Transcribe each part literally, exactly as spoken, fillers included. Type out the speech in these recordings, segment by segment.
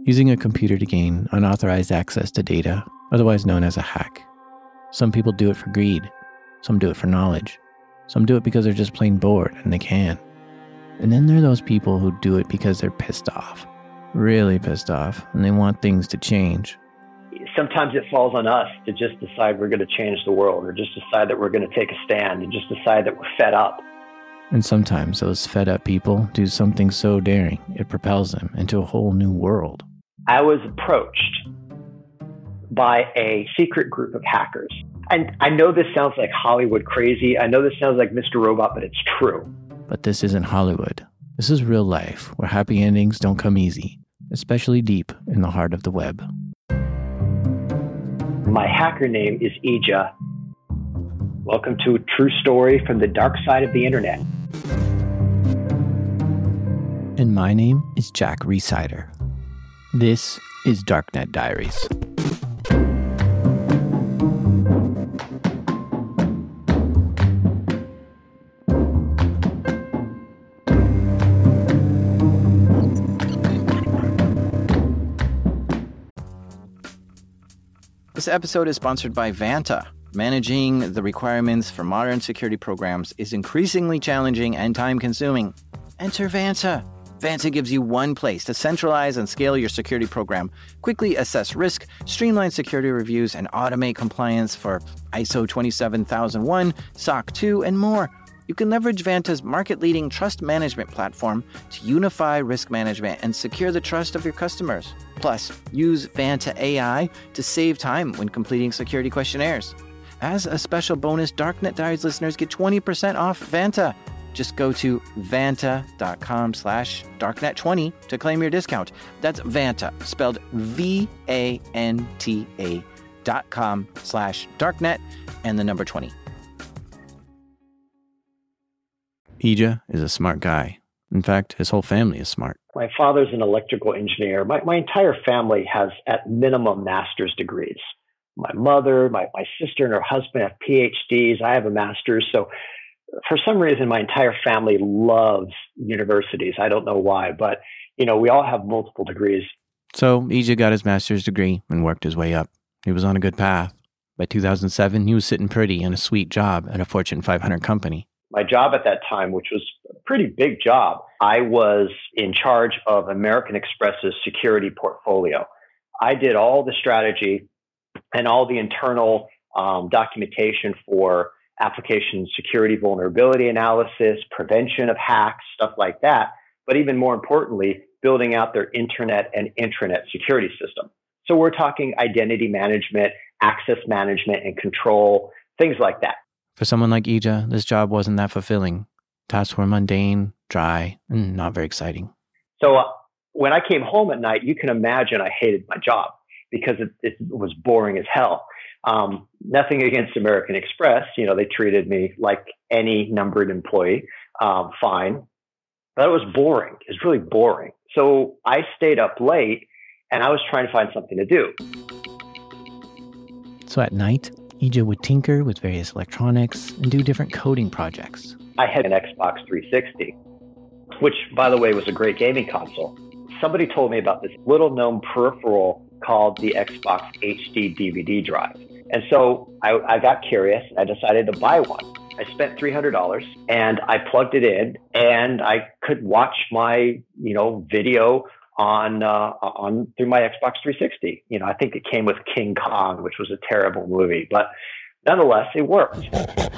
using a computer to gain unauthorized access to data, otherwise known as a hack. Some people do it for greed. Some do it for knowledge. Some do it because they're just plain bored and they can. And then there are those people who do it because they're pissed off, really pissed off, and they want things to change. Sometimes it falls on us to just decide we're going to change the world, or just decide that we're going to take a stand, and just decide that we're fed up. And sometimes those fed up people do something so daring, it propels them into a whole new world. I was approached by a secret group of hackers. And I know this sounds like Hollywood crazy. I know this sounds like Mister Robot, but it's true. But this isn't Hollywood. This is real life, where happy endings don't come easy, especially deep in the heart of the web. My hacker name is Ija. Welcome to a true story from the dark side of the internet. And my name is Jack Rhysider. This is Darknet Diaries. This episode is sponsored by Vanta. Managing the requirements for modern security programs is increasingly challenging and time-consuming. Enter Vanta. Vanta gives you one place to centralize and scale your security program, quickly assess risk, streamline security reviews, and automate compliance for I S O twenty-seven thousand one, S O C two, and more. You can leverage Vanta's market-leading trust management platform to unify risk management and secure the trust of your customers. Plus, use Vanta A I to save time when completing security questionnaires. As a special bonus, Darknet Diaries listeners get twenty percent off Vanta. Just go to vanta.com slash darknet20 to claim your discount. That's Vanta, spelled V A N T A dot com slash darknet and the number twenty. Ija is a smart guy. In fact, his whole family is smart. My father's an electrical engineer. My, my entire family has, at minimum, master's degrees. My mother, my, my sister and her husband have P H Ds. I have a master's. So for some reason, my entire family loves universities. I don't know why, but, you know, we all have multiple degrees. So Ija got his master's degree and worked his way up. He was on a good path. By two thousand seven, he was sitting pretty in a sweet job at a Fortune five hundred company. My job at that time, which was a pretty big job, I was in charge of American Express's security portfolio. I did all the strategy and all the internal um, documentation for application security vulnerability analysis, prevention of hacks, stuff like that. But even more importantly, building out their internet and intranet security system. So we're talking identity management, access management and control, things like that. For someone like Ija, this job wasn't that fulfilling. Tasks were mundane, dry, and not very exciting. So uh, when I came home at night, you can imagine I hated my job because it, it was boring as hell. Um, nothing against American Express. You know, they treated me like any numbered employee, um, fine. But it was boring. It was really boring. So I stayed up late and I was trying to find something to do. So at night, Ija would tinker with various electronics and do different coding projects. I had an Xbox three sixty, which, by the way, was a great gaming console. Somebody told me about this little-known peripheral called the Xbox H D D V D drive. And so I, I got curious. I decided to buy one. I spent three hundred dollars and I plugged it in and I could watch my, you know, video on uh, on through my Xbox three sixty. You know, I think it came with King Kong, which was a terrible movie, but nonetheless, it worked.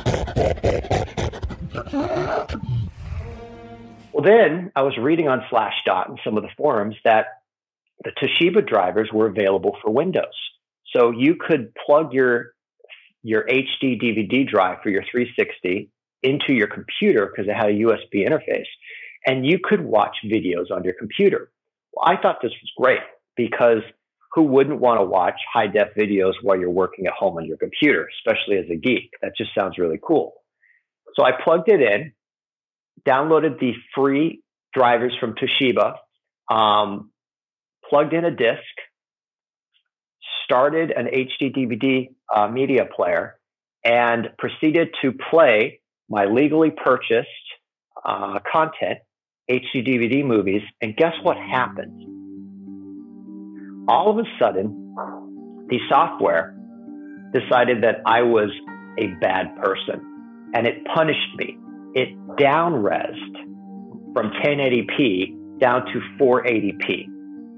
Well, then I was reading on Slashdot and some of the forums that the Toshiba drivers were available for Windows. So you could plug your your H D D V D drive for your three sixty into your computer because it had a U S B interface, and you could watch videos on your computer. Well, I thought this was great because who wouldn't want to watch high-def videos while you're working at home on your computer, especially as a geek? That just sounds really cool. So I plugged it in, downloaded the free drivers from Toshiba, um, plugged in a disk, started an H D D V D uh, media player, and proceeded to play my legally purchased uh, content, H D D V D movies. And guess what happened? all of a sudden, the software decided that I was a bad person, and it punished me. It down-resed from ten eighty p down to four eighty p.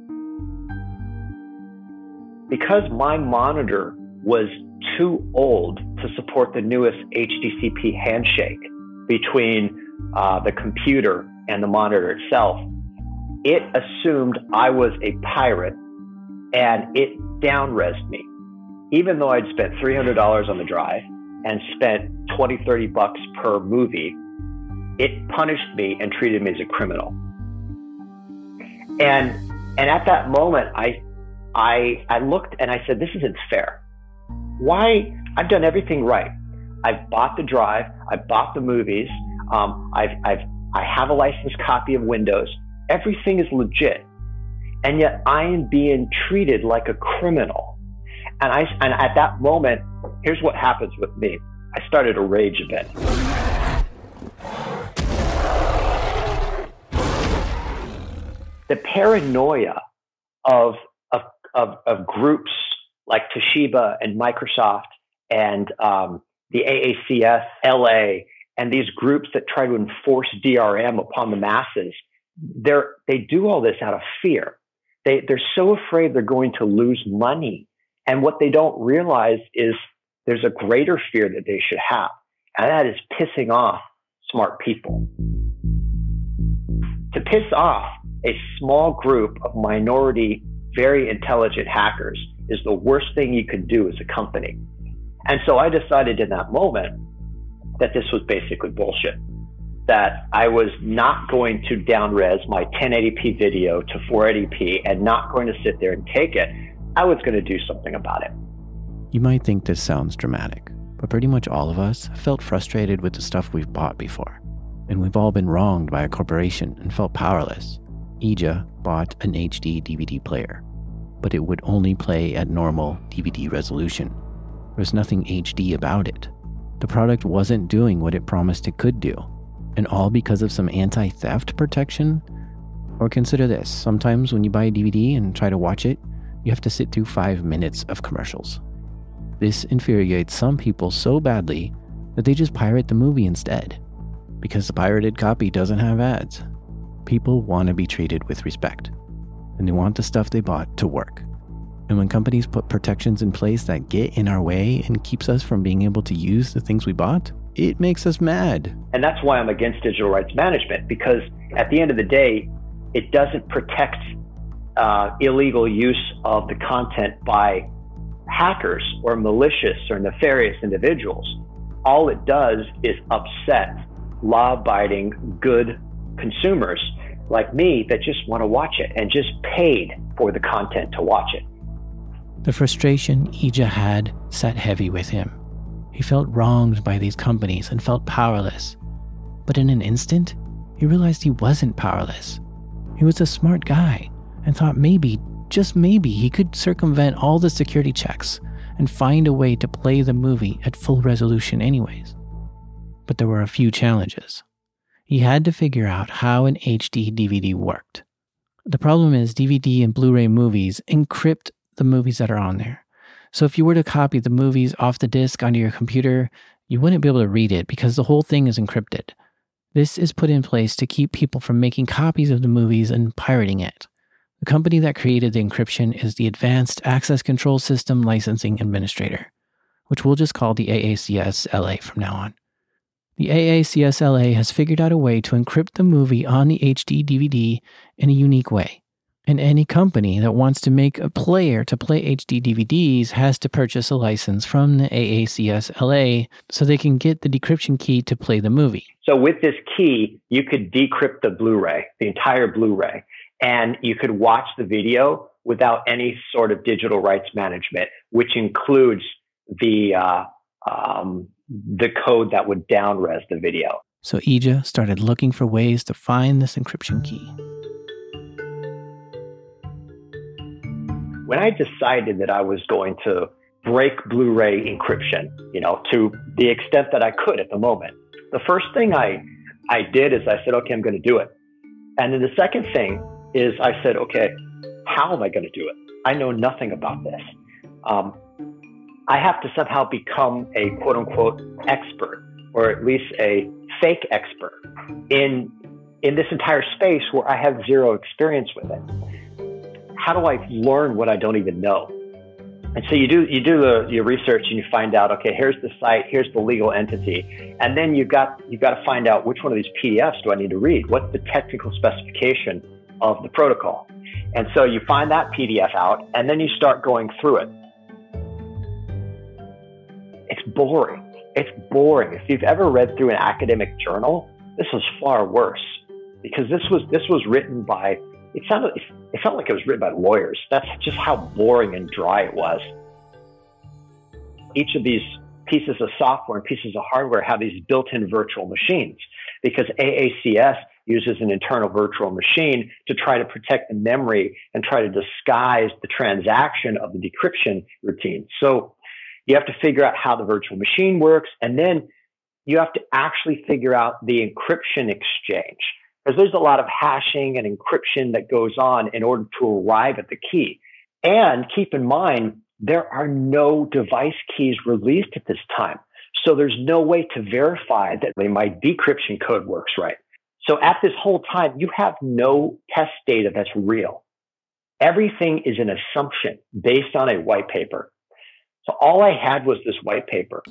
Because my monitor was too old to support the newest H D C P handshake between uh, the computer and the monitor itself, it assumed I was a pirate and it down-resed me. Even though I'd spent three hundred dollars on the drive and spent twenty, thirty bucks per movie, it punished me and treated me as a criminal. And and at that moment, I I I looked and I said, this isn't fair. Why? I've done everything right. I've bought the drive. I've bought the movies. Um, I've I've I have a licensed copy of Windows. Everything is legit, and yet I am being treated like a criminal. And I and at that moment, here's what happens with me. I started to rage a bit. The paranoia of of of, of groups like Toshiba and Microsoft and um, the A A C S L A and these groups that try to enforce D R M upon the masses, they're, they do all this out of fear. They, they're so afraid they're going to lose money. And what they don't realize is there's a greater fear that they should have, and that is pissing off smart people. To piss off a small group of minority, very intelligent hackers is the worst thing you could do as a company. And so I decided in that moment that this was basically bullshit, that I was not going to down-res my ten eighty p video to four eighty p and not going to sit there and take it. I was going to do something about it. You might think this sounds dramatic, but pretty much all of us have felt frustrated with the stuff we've bought before. And we've all been wronged by a corporation and felt powerless. Ija bought an H D D V D player, but it would only play at normal D V D resolution. There was nothing H D about it. The product wasn't doing what it promised it could do, and all because of some anti-theft protection? Or consider this, sometimes when you buy a D V D and try to watch it, you have to sit through five minutes of commercials. This infuriates some people so badly that they just pirate the movie instead, because the pirated copy doesn't have ads. People want to be treated with respect, and they want the stuff they bought to work. And when companies put protections in place that get in our way and keeps us from being able to use the things we bought, it makes us mad. And that's why I'm against digital rights management, because at the end of the day, it doesn't protect uh, illegal use of the content by hackers or malicious or nefarious individuals. All it does is upset law-abiding, good consumers like me that just want to watch it and just paid for the content to watch it. The frustration Ija had sat heavy with him. He felt wronged by these companies and felt powerless. But in an instant, he realized he wasn't powerless. He was a smart guy and thought maybe, just maybe, he could circumvent all the security checks and find a way to play the movie at full resolution anyways. But there were a few challenges. He had to figure out how an H D D V D worked. The problem is D V D and Blu-ray movies encrypt the movies that are on there. So if you were to copy the movies off the disc onto your computer, you wouldn't be able to read it because the whole thing is encrypted. This is put in place to keep people from making copies of the movies and pirating it. The company that created the encryption is the Advanced Access Control System Licensing Administrator, which we'll just call the A A C S L A from now on. The A A C S L A has figured out a way to encrypt the movie on the H D D V D in a unique way. And any company that wants to make a player to play H D D V Ds has to purchase a license from the A A C S L A so they can get the decryption key to play the movie. So with this key, you could decrypt the Blu-ray, the entire Blu-ray, and you could watch the video without any sort of digital rights management, which includes the uh, um, the code that would down-res the video. So Ija started looking for ways to find this encryption key. When I decided that I was going to break Blu-ray encryption, you know, to the extent that I could at the moment, the first thing I, I did is I said, okay, I'm going to do it. And then the second thing is I said, okay, how am I going to do it? I know nothing about this. Um, I have to somehow become a quote unquote expert, or at least a fake expert in in this entire space where I have zero experience with it. How do I learn what I don't even know? And so you do you do the, your research and you find out, okay, here's the site, here's the legal entity, and then you've got you've got to find out which one of these P D Fs do I need to read? What's the technical specification of the protocol? And so you find that P D F out, and then you start going through it. It's boring. It's boring. If you've ever read through an academic journal, this was far worse, because this was this was written by. It sounded it felt like it was written by lawyers. That's just how boring and dry it was. Each of these pieces of software and pieces of hardware have these built-in virtual machines, because A A C S uses an internal virtual machine to try to protect the memory and try to disguise the transaction of the decryption routine. So you have to figure out how the virtual machine works, and then you have to actually figure out the encryption exchange. Because there's a lot of hashing and encryption that goes on in order to arrive at the key. And keep in mind, there are no device keys released at this time. So there's no way to verify that my decryption code works right. So at this whole time, you have no test data that's real. Everything is an assumption based on a white paper. So all I had was this white paper.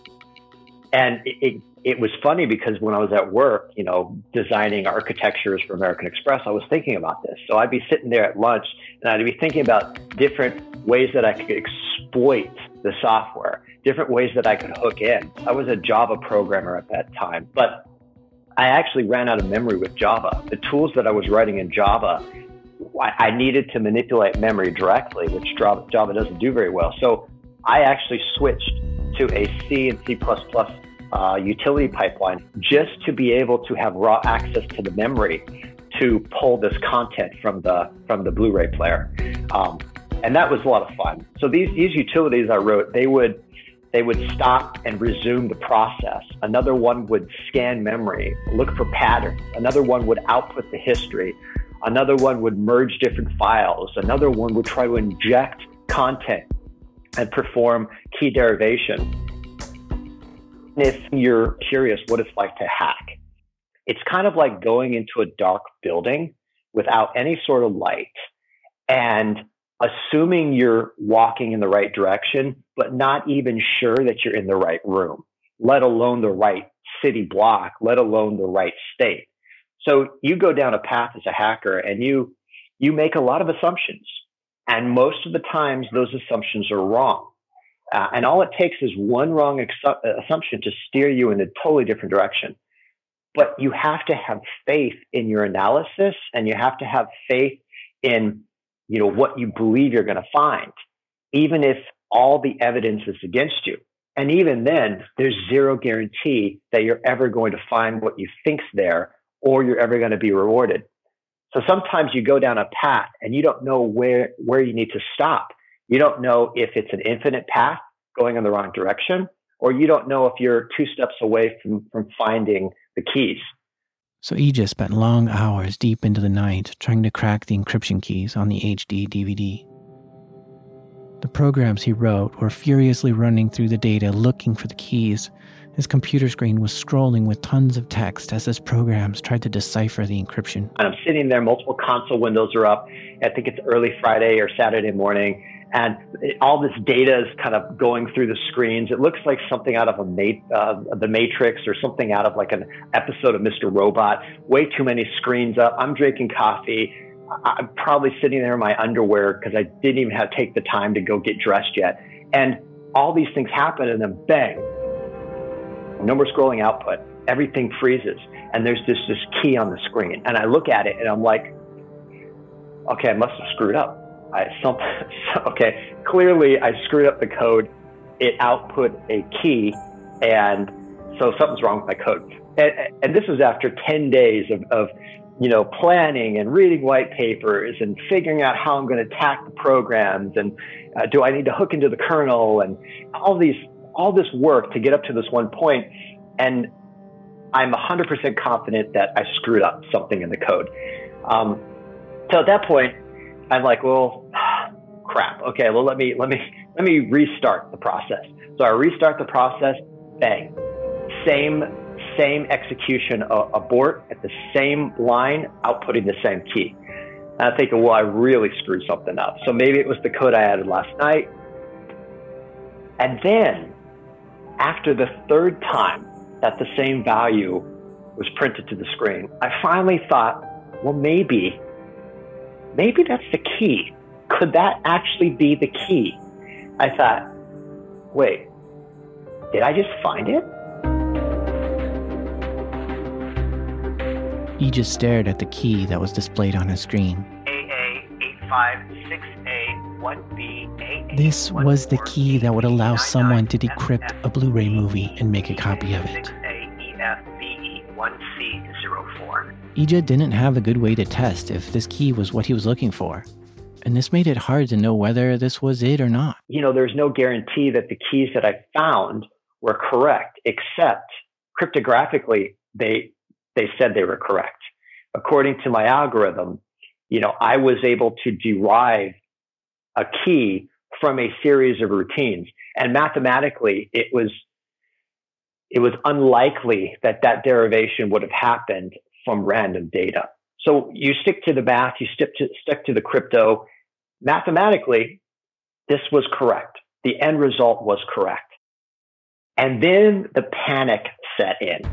And it, it, it was funny because when I was at work, you know, designing architectures for American Express, I was thinking about this. So I'd be sitting there at lunch and I'd be thinking about different ways that I could exploit the software, different ways that I could hook in. I was a Java programmer at that time, but I actually ran out of memory with Java. The tools that I was writing in Java, I, I needed to manipulate memory directly, which Java, Java doesn't do very well. So I actually switched to a C and C plus plus uh, utility pipeline just to be able to have raw access to the memory to pull this content from the from the Blu-ray player, um, and that was a lot of fun. So these these utilities I wrote, they would they would stop and resume the process. Another one would scan memory, look for patterns. Another one would output the history. Another one would merge different files. Another one would try to inject content and perform key derivation. If you're curious what it's like to hack, it's kind of like going into a dark building without any sort of light and assuming you're walking in the right direction, but not even sure that you're in the right room, let alone the right city block, let alone the right state. So you go down a path as a hacker and you you make a lot of assumptions. And most of the times those assumptions are wrong. Uh, and all it takes is one wrong ex- assumption to steer you in a totally different direction. But you have to have faith in your analysis, and you have to have faith in, you know, what you believe you're going to find, even if all the evidence is against you. And even then, there's zero guarantee that you're ever going to find what you think's there, or you're ever going to be rewarded. So sometimes you go down a path and you don't know where, where you need to stop. You don't know if it's an infinite path going in the wrong direction, or you don't know if you're two steps away from, from finding the keys. So Aegis spent long hours deep into the night trying to crack the encryption keys on the H D D V D. The programs he wrote were furiously running through the data looking for the keys. His computer screen was scrolling with tons of text as his programs tried to decipher the encryption. And I'm sitting there, multiple console windows are up. I think it's early Friday or Saturday morning. And all this data is kind of going through the screens. It looks like something out of a ma- uh, the Matrix or something out of like an episode of Mister Robot. Way too many screens up. I'm drinking coffee. I'm probably sitting there in my underwear because I didn't even have to take the time to go get dressed yet. And all these things happen, and then bang, no more scrolling output. Everything freezes, and there's this this key on the screen. And I look at it, and I'm like, okay, I must have screwed up. I, some, okay, clearly I screwed up the code. It output a key, and so something's wrong with my code. And, and this was after ten days of, of, you know, planning and reading white papers and figuring out how I'm going to attack the programs, and uh, do I need to hook into the kernel, and all these, all this work to get up to this one point. And I'm one hundred percent confident that I screwed up something in the code. Um, so at that point, I'm like, well, crap. Okay, well, let me let me let me restart the process. So I restart the process. Bang, same same execution, uh, abort at the same line, outputting the same key. And I'm thinking, well, I really screwed something up. So maybe it was the code I added last night. And then, after the third time that the same value was printed to the screen, I finally thought, well, maybe, maybe that's the key. Could that actually be the key? I thought, wait, did I just find it? He just stared at the key that was displayed on his screen. A A eight five six A one B A eight. This was the key that would allow someone to decrypt a Blu-ray movie and make a copy of it. Ija didn't have a good way to test if this key was what he was looking for. And this made it hard to know whether this was it or not. You know, there's no guarantee that the keys that I found were correct, except cryptographically, they they said they were correct. According to my algorithm, you know, I was able to derive a key from a series of routines. And mathematically, it was it was unlikely that that derivation would have happened from random data. So you stick to the math, you stick to, stick to the crypto. Mathematically, this was correct. The end result was correct. And then the panic set in.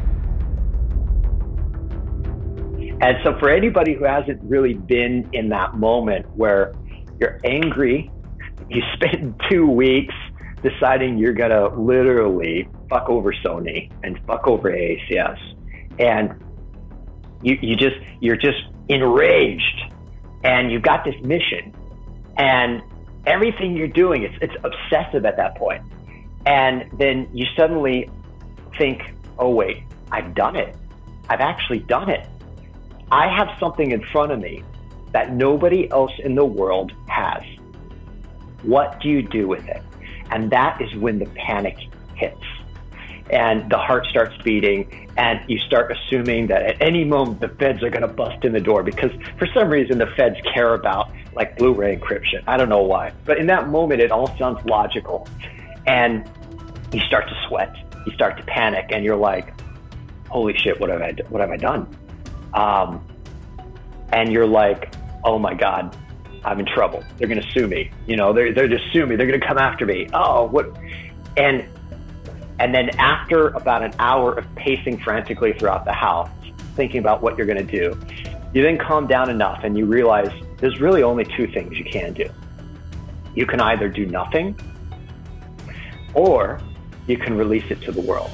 And so for anybody who hasn't really been in that moment where you're angry, you spend two weeks deciding you're going to literally fuck over Sony and fuck over A A C S. And you, you just, you're just enraged and you've got this mission and everything you're doing, it's, it's obsessive at that point. And then you suddenly think, oh wait, I've done it. I've actually done it. I have something in front of me that nobody else in the world has. What do you do with it? And that is when the panic hits and the heart starts beating and you start assuming that at any moment the feds are going to bust in the door, because for some reason the feds care about like Blu-ray encryption. I don't know why, but in that moment it all sounds logical. And you start to sweat, you start to panic, and you're like, holy shit, what have I, what have I done? Um, and you're like, oh my God, I'm in trouble. They're going to sue me. You know, they're, they're just sue me. They're going to come after me. Oh, what? And, and then after about an hour of pacing frantically throughout the house, thinking about what you're going to do, you then calm down enough and you realize there's really only two things you can do. You can either do nothing, or you can release it to the world.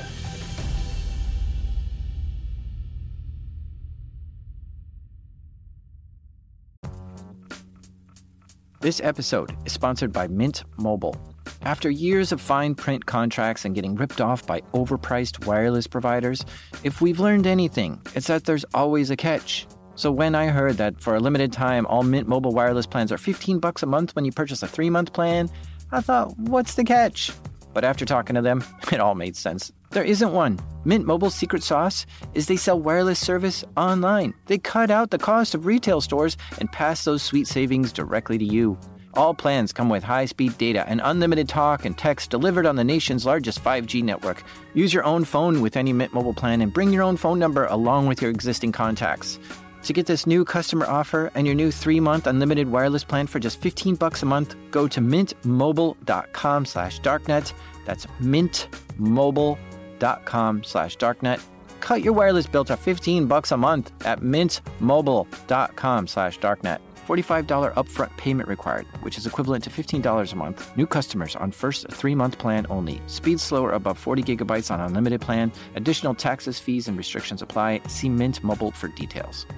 This episode is sponsored by Mint Mobile. After years of fine print contracts and getting ripped off by overpriced wireless providers, if we've learned anything, it's that there's always a catch. So when I heard that for a limited time, all Mint Mobile wireless plans are fifteen bucks a month when you purchase a three-month plan, I thought, what's the catch? But after talking to them, it all made sense. There isn't one. Mint Mobile's secret sauce is they sell wireless service online. They cut out the cost of retail stores and pass those sweet savings directly to you. All plans come with high-speed data and unlimited talk and text delivered on the nation's largest five G network. Use your own phone with any Mint Mobile plan and bring your own phone number along with your existing contacts. To get this new customer offer and your new three-month unlimited wireless plan for just fifteen bucks a month, go to mintmobile.com slash darknet. That's mintmobile.com slash darknet. Cut your wireless bill to fifteen bucks a month at mintmobile.com slash darknet. forty-five dollars upfront payment required, which is equivalent to fifteen dollars a month. New customers on first three-month plan only. Speed slower above forty gigabytes on unlimited plan. Additional taxes, fees, and restrictions apply. See Mint Mobile for details.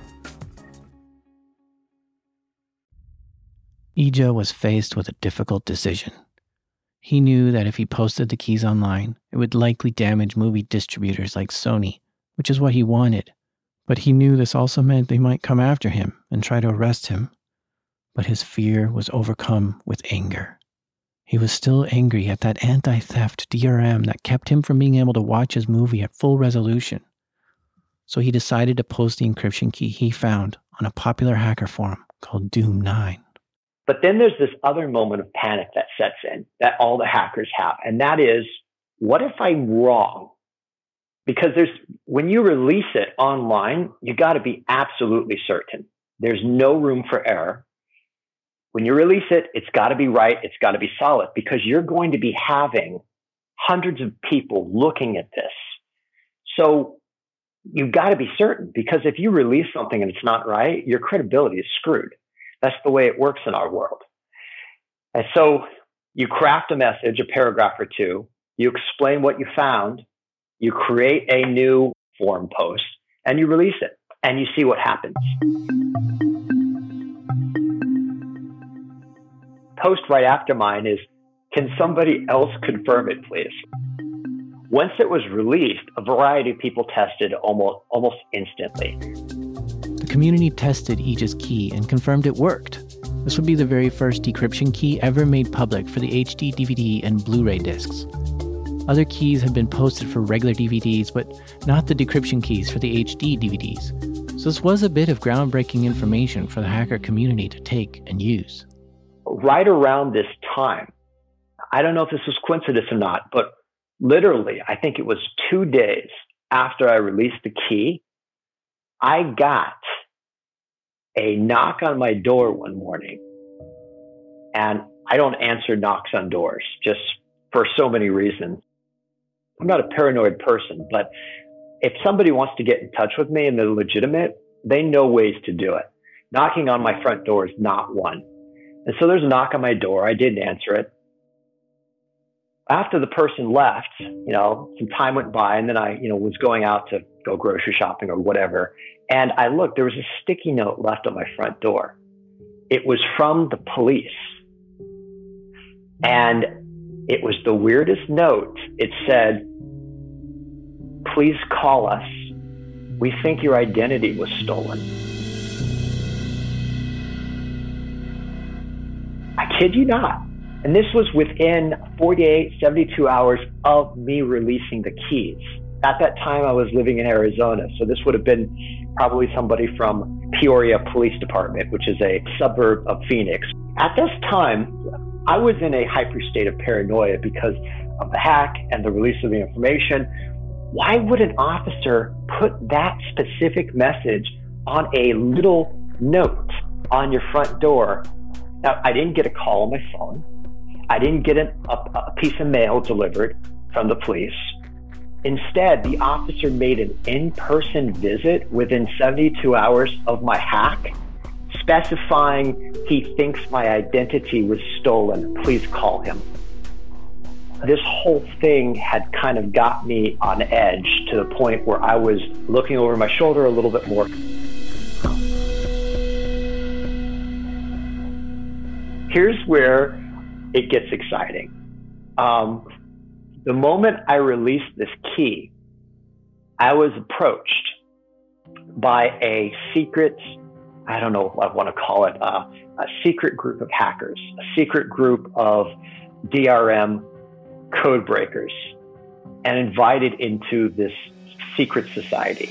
Ija was faced with a difficult decision. He knew that if he posted the keys online, it would likely damage movie distributors like Sony, which is what he wanted. But he knew this also meant they might come after him and try to arrest him. But his fear was overcome with anger. He was still angry at that anti-theft D R M that kept him from being able to watch his movie at full resolution. So he decided to post the encryption key he found on a popular hacker forum called Doom nine. But then there's this other moment of panic that sets in that all the hackers have. And that is, what if I'm wrong? Because there's, when you release it online, you got to be absolutely certain. There's no room for error. When you release it, it's got to be right. It's got to be solid, because you're going to be having hundreds of people looking at this. So you've got to be certain, because if you release something and it's not right, your credibility is screwed. That's the way it works in our world. And so you craft a message, a paragraph or two, you explain what you found, you create a new forum post, and you release it, and you see what happens. Post right after mine is, can somebody else confirm it, please? Once it was released, a variety of people tested almost almost instantly. The community tested Aegis Key and confirmed it worked. This would be the very first decryption key ever made public for the H D D V D and Blu-ray discs. Other keys had been posted for regular D V Ds, but not the decryption keys for the H D D V Ds. So this was a bit of groundbreaking information for the hacker community to take and use. Right around this time, I don't know if this was coincidence or not, but literally, I think it was two days after I released the key, I got a knock on my door one morning. And I don't answer knocks on doors, just for so many reasons. I'm not a paranoid person, but if somebody wants to get in touch with me and they're legitimate, they know ways to do it. Knocking on my front door is not one. And so there's a knock on my door. I didn't answer it. After the person left, you know, some time went by, and then I, you know, was going out to go grocery shopping or whatever. And I looked, there was a sticky note left on my front door. It was from the police. And it was the weirdest note. It said, please call us. We think your identity was stolen. I kid you not. And this was within forty-eight, seventy-two hours of me releasing the keys. At that time, I was living in Arizona. So this would have been probably somebody from Peoria Police Department, which is a suburb of Phoenix. At this time, I was in a hyper state of paranoia because of the hack and the release of the information. Why would an officer put that specific message on a little note on your front door? Now, I didn't get a call on my phone. I didn't get an, a, a piece of mail delivered from the police. Instead, the officer made an in-person visit within seventy-two hours of my hack, specifying he thinks my identity was stolen. Please call him. This whole thing had kind of got me on edge to the point where I was looking over my shoulder a little bit more. Here's where it gets exciting. Um, the moment I released this key, I was approached by a secret, I don't know what I want to call it, uh, a secret group of hackers, a secret group of D R M code breakers, and invited into this secret society.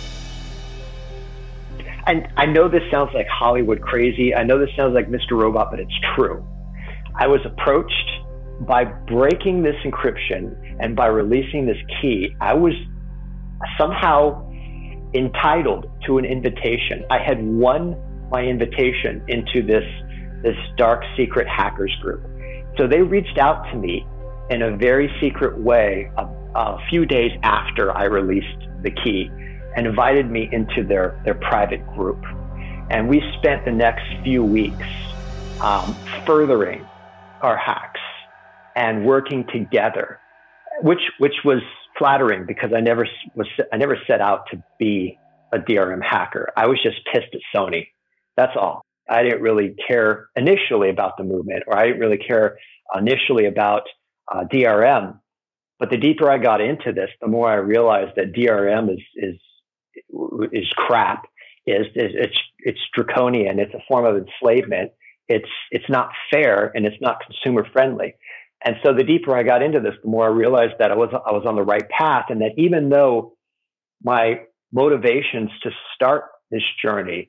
And I know this sounds like Hollywood crazy. I know this sounds like Mister Robot, but it's true. I was approached by breaking this encryption, and by releasing this key, I was somehow entitled to an invitation. I had won my invitation into this, this dark secret hackers group. So they reached out to me in a very secret way a, a few days after I released the key, and invited me into their, their private group. And we spent the next few weeks um, furthering our hacks and working together, which which was flattering, because I never was I never set out to be a D R M hacker. I was just pissed at Sony. That's all. I didn't really care initially about the movement, or I didn't really care initially about uh, D R M. But the deeper I got into this, the more I realized that D R M is is is crap. Is, is it's it's draconian. It's a form of enslavement. It's it's not fair, and it's not consumer friendly. And so the deeper I got into this, the more I realized that I was I was on the right path, and that even though my motivations to start this journey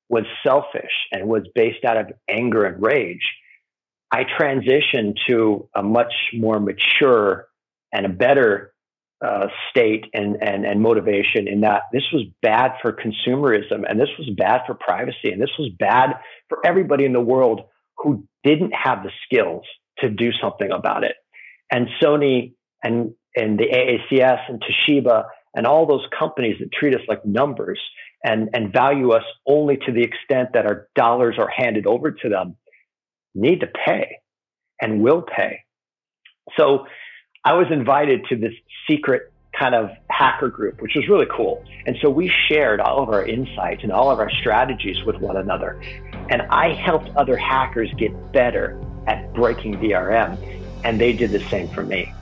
was selfish and was based out of anger and rage, I transitioned to a much more mature and a better uh, state and, and, and motivation in that this was bad for consumerism, and this was bad for privacy, and this was bad for everybody in the world who didn't have the skills to do something about it. And Sony and, and the A A C S and Toshiba and all those companies that treat us like numbers and, and value us only to the extent that our dollars are handed over to them need to pay and will pay. So I was invited to this secret kind of hacker group, which was really cool. And so we shared all of our insights and all of our strategies with one another. And I helped other hackers get better at breaking D R M, and they did the same for me.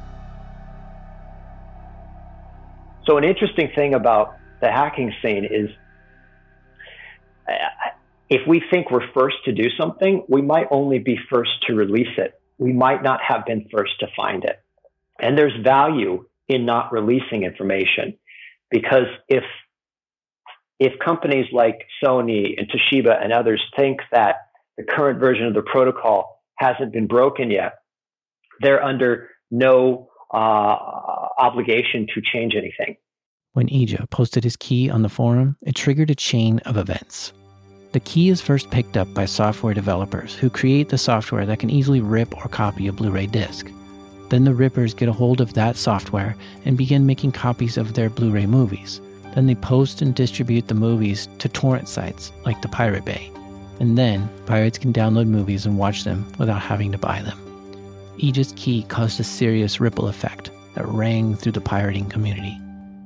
So an interesting thing about the hacking scene is uh, if we think we're first to do something, we might only be first to release it. We might not have been first to find it. And there's value in not releasing information, because if if companies like Sony and Toshiba and others think that the current version of the protocol hasn't been broken yet, they're under no uh, obligation to change anything. When Ija posted his key on the forum, it triggered a chain of events. The key is first picked up by software developers who create the software that can easily rip or copy a Blu-ray disc. Then the rippers get a hold of that software and begin making copies of their Blu-ray movies. Then they post and distribute the movies to torrent sites like the Pirate Bay. And then pirates can download movies and watch them without having to buy them. Ija's key caused a serious ripple effect that rang through the pirating community.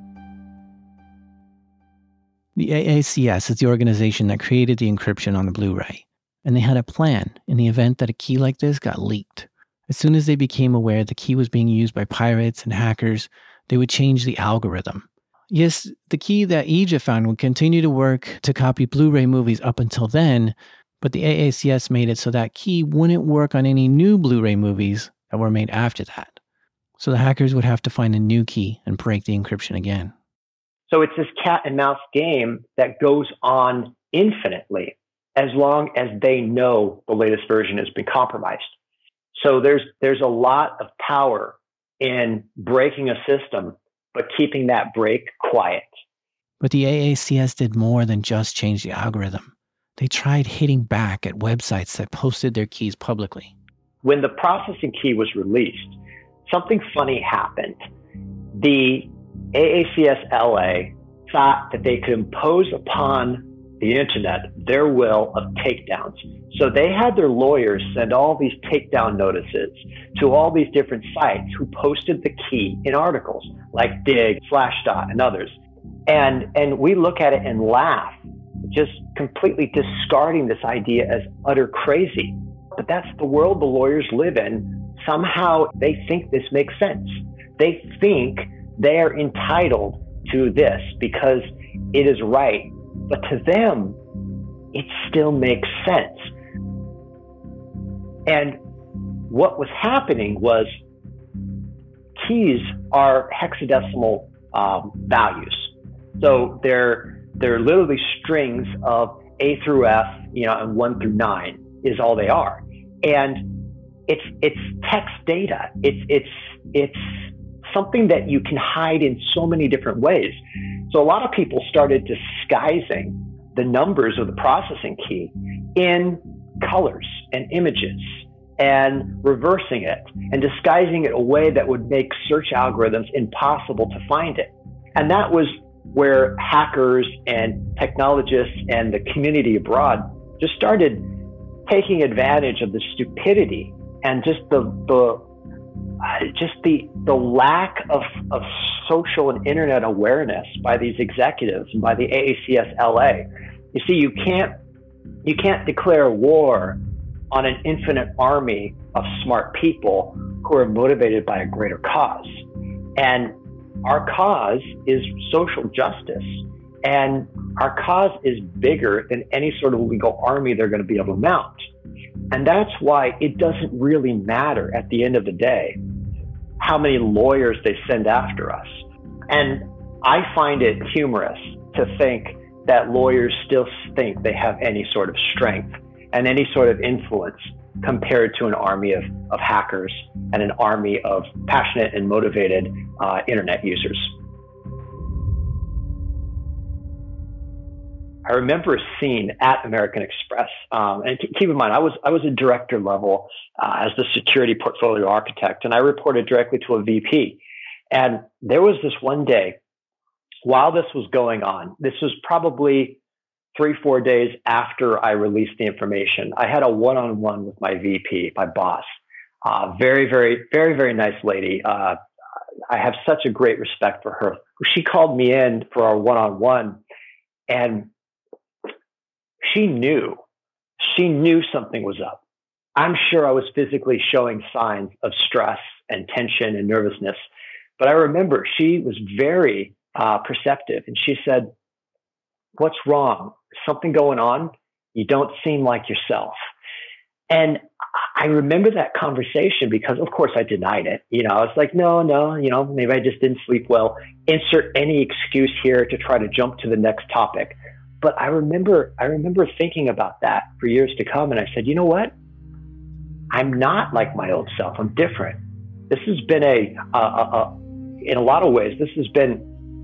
The A A C S is the organization that created the encryption on the Blu-ray, and they had a plan in the event that a key like this got leaked. As soon as they became aware the key was being used by pirates and hackers, they would change the algorithm. Yes, the key that Ija found would continue to work to copy Blu-ray movies up until then, but the A A C S made it so that key wouldn't work on any new Blu-ray movies that were made after that. So the hackers would have to find a new key and break the encryption again. So it's this cat and mouse game that goes on infinitely as long as they know the latest version has been compromised. So there's there's a lot of power in breaking a system, but keeping that break quiet. But the A A C S did more than just change the algorithm. They tried hitting back at websites that posted their keys publicly. When the processing key was released, something funny happened. The A A C S L A thought that they could impose upon the internet their will of takedowns. So they had their lawyers send all these takedown notices to all these different sites who posted the key in articles like Dig, Slashdot, and others. And, and we look at it and laugh, just completely discarding this idea as utter crazy. But that's the world the lawyers live in. Somehow they think this makes sense. They think they are entitled to this because it is right. But to them, it still makes sense. And what was happening was keys are hexadecimal um, values. So they're, they're literally strings of A through F, you know, and one through nine is all they are. And it's, it's text data. It's, it's, it's something that you can hide in so many different ways. So a lot of people started disguising the numbers of the processing key in colors and images and reversing it and disguising it in a way that would make search algorithms impossible to find it. And that was where hackers and technologists and the community abroad just started taking advantage of the stupidity and just the, the just the the lack of, of social and internet awareness by these executives and by the A A C S L A. You see, you can't you can't declare war on an infinite army of smart people who are motivated by a greater cause. And our cause is social justice. And our cause is bigger than any sort of legal army they're going to be able to mount. And that's why it doesn't really matter at the end of the day how many lawyers they send after us. And I find it humorous to think that lawyers still think they have any sort of strength and any sort of influence compared to an army of, of hackers and an army of passionate and motivated uh, internet users. I remember a scene at American Express, um, and keep in mind, I was I was a director level uh, as the security portfolio architect, and I reported directly to a V P. And there was this one day, while this was going on, this was probably three, four days after I released the information, I had a one-on-one with my V P, my boss. Uh, very, very, very, very nice lady. Uh, I have such a great respect for her. She called me in for our one-on-one, and she knew, she knew something was up. I'm sure I was physically showing signs of stress and tension and nervousness, but I remember she was very uh, perceptive, and she said, "What's wrong? Something going on? You don't seem like yourself." And I remember that conversation because, of course, I denied it. You know, I was like, no, no, you know, maybe I just didn't sleep well. Insert any excuse here to try to jump to the next topic. But I remember, I remember thinking about that for years to come. And I said, you know what? I'm not like my old self. I'm different. This has been a, a, a, a in a lot of ways, this has been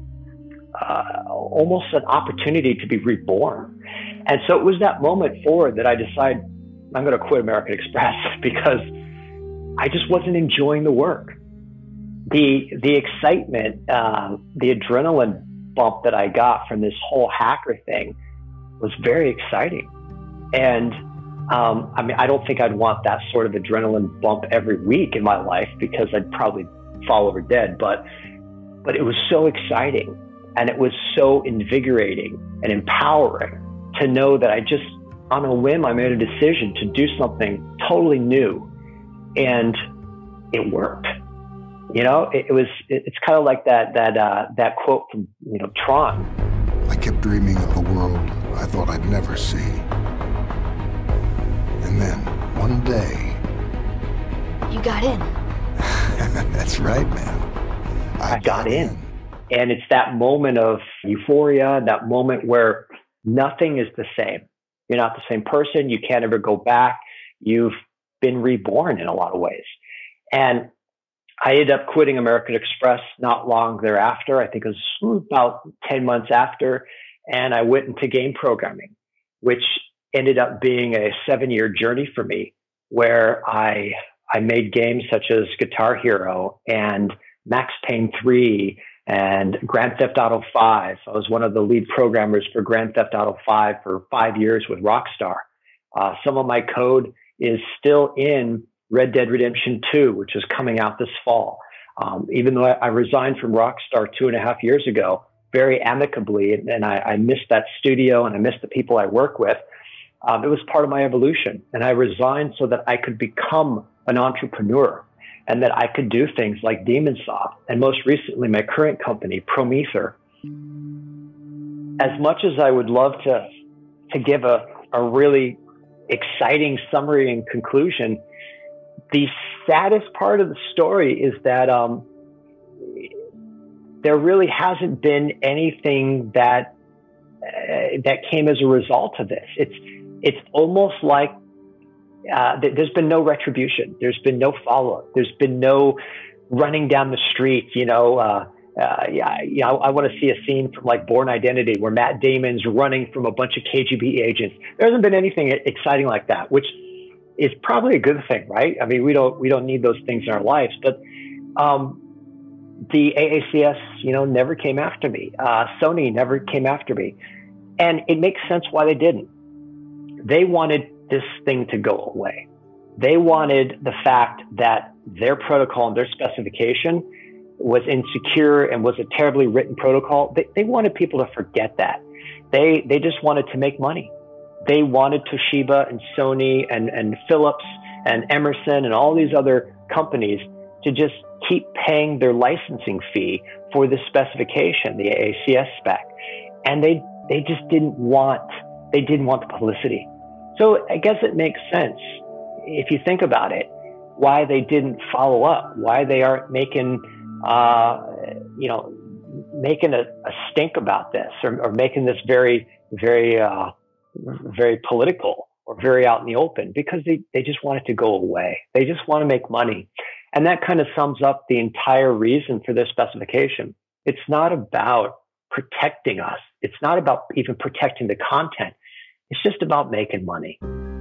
uh, almost an opportunity to be reborn. And so it was that moment forward that I decided I'm going to quit American Express because I just wasn't enjoying the work. The, the excitement, uh, the adrenaline bump that I got from this whole hacker thing was very exciting. And um, I mean, I don't think I'd want that sort of adrenaline bump every week in my life because I'd probably fall over dead. But, but it was so exciting, and it was so invigorating and empowering to know that I just, on a whim, I made a decision to do something totally new, and it worked. You know, it, it was, it, it's kind of like that, that, uh, that quote from, you know, Tron. I kept dreaming of the world I thought I'd never see. And then, one day... You got in. That's right, man. I, I got, got in. in. And it's that moment of euphoria, that moment where nothing is the same. You're not the same person. You can't ever go back. You've been reborn in a lot of ways. And I ended up quitting American Express not long thereafter. I think it was about ten months after. And I went into game programming, which ended up being a seven-year journey for me, where I I made games such as Guitar Hero and Max Payne three and Grand Theft Auto five. I was one of the lead programmers for Grand Theft Auto five for five years with Rockstar. Uh, some of my code is still in Red Dead Redemption two, which is coming out this fall. Um, even though I, I resigned from Rockstar two and a half years ago, very amicably, and, and I, I missed that studio and I missed the people I work with, um, it was part of my evolution. And I resigned so that I could become an entrepreneur and that I could do things like Demonsoft, and most recently my current company, Promether. As much as I would love to, to give a, a really exciting summary and conclusion, the saddest part of the story is that um, there really hasn't been anything that uh, that came as a result of this. It's it's almost like uh, th- there's been no retribution. There's been no follow-up. There's been no running down the street. You know, uh, uh, yeah, you know, I want to see a scene from like Bourne Identity where Matt Damon's running from a bunch of K G B agents. There hasn't been anything exciting like that, which is probably a good thing, right? I mean, we don't we don't need those things in our lives. But um, the A A C S, you know, never came after me. Uh, Sony never came after me, and it makes sense why they didn't. They wanted this thing to go away. They wanted the fact that their protocol and their specification was insecure and was a terribly written protocol. They, they wanted people to forget that. They they just wanted to make money. They wanted Toshiba and Sony and, and Philips and Emerson and all these other companies to just keep paying their licensing fee for the specification, the A A C S spec. And they they just didn't want, they didn't want the publicity. So I guess it makes sense, if you think about it, why they didn't follow up, why they aren't making, uh, you know, making a, a stink about this or, or making this very, very, uh, very political or very out in the open, because they, they just want it to go away. They just want to make money. And that kind of sums up the entire reason for this specification. It's not about protecting us. It's not about even protecting the content. It's just about making money.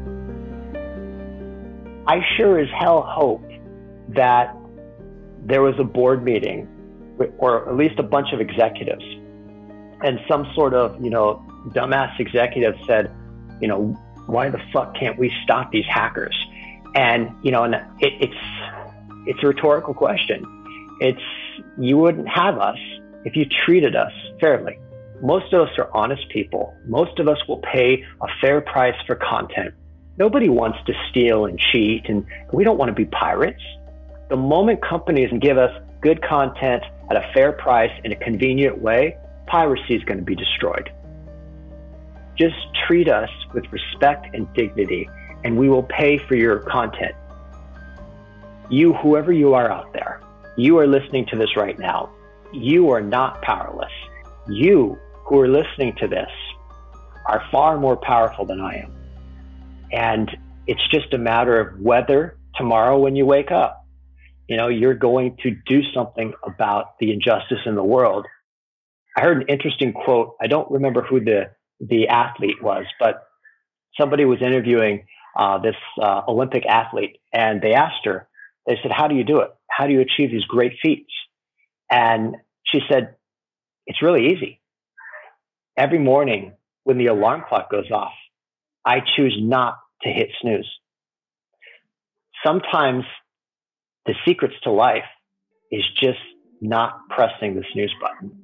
I sure as hell hope that there was a board meeting, or at least a bunch of executives, and some sort of, you know, dumbass executive said, you know, why the fuck can't we stop these hackers? And, you know, and it, it's, it's a rhetorical question. It's, you wouldn't have us if you treated us fairly. Most of us are honest people. Most of us will pay a fair price for content. Nobody wants to steal and cheat, and we don't want to be pirates. The moment companies give us good content at a fair price in a convenient way, piracy is going to be destroyed. Just treat us with respect and dignity, and we will pay for your content. You, whoever you are out there, you are listening to this right now. You are not powerless. You who are listening to this are far more powerful than I am. And it's just a matter of whether tomorrow when you wake up, you know, you're going to do something about the injustice in the world. I heard an interesting quote. I don't remember who the, the athlete was, but somebody was interviewing uh, this uh, Olympic athlete, and they asked her, they said, how do you do it? How do you achieve these great feats? And she said, it's really easy. Every morning when the alarm clock goes off, I choose not to hit snooze. Sometimes the secrets to life is just not pressing the snooze button.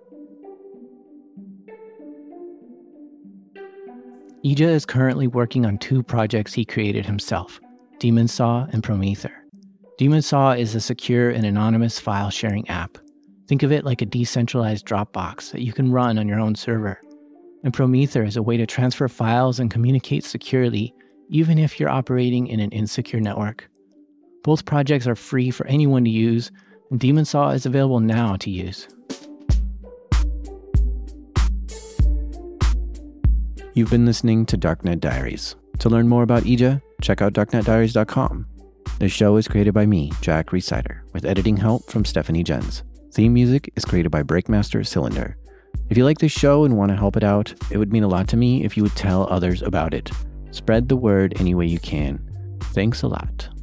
Ija is currently working on two projects he created himself, Demon Saw and Promether. Demon Saw is a secure and anonymous file sharing app. Think of it like a decentralized Dropbox that you can run on your own server. And Promether is a way to transfer files and communicate securely, even if you're operating in an insecure network. Both projects are free for anyone to use, and Demon Saw is available now to use. You've been listening to Darknet Diaries. To learn more about Ija, check out darknet diaries dot com. This show is created by me, Jack Rhysider, with editing help from Stephanie Jens. Theme music is created by Breakmaster Cylinder. If you like this show and want to help it out, it would mean a lot to me if you would tell others about it. Spread the word any way you can. Thanks a lot.